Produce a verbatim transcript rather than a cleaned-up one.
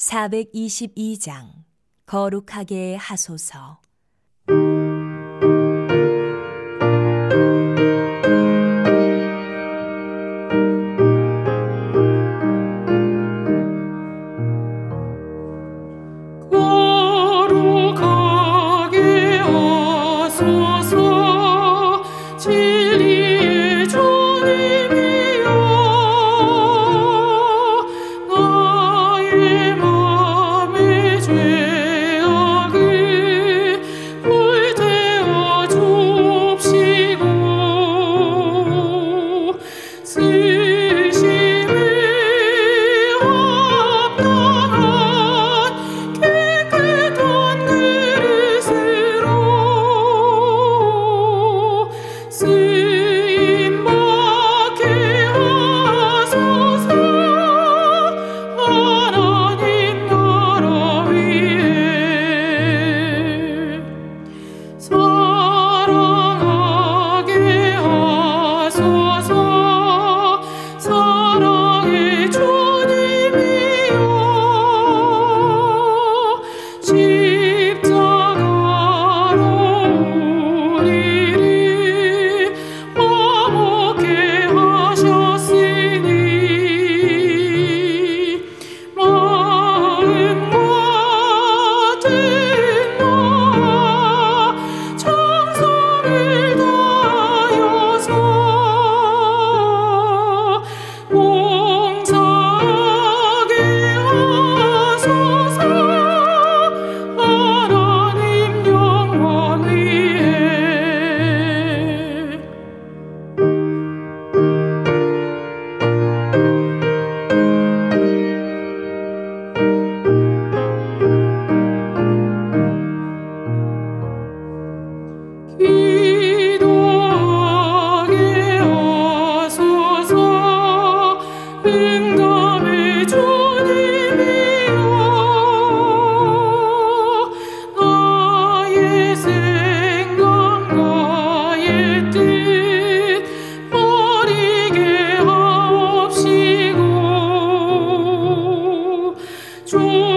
사백이십이 장 거룩하게 하소서. 거룩하게 하소서. 진리의 주님이여, 나의 맘의 죄악을 불태워 줍시고, 쓰심에 합당한 깨끗한 그릇으로 쓰임받게 하소서. 하나님 나라 위에 사랑하게 하소서. 사랑의 주님이여, 십자가로 우리를 화목케 하셨으니, 마음과 뜻과 정성을 다하여서 봉사하게 하소서. 하나님 영광 위에 기도하게 하소서. 응답의 주님이여, 나의 생각 나의 뜻 버리게 하옵시고,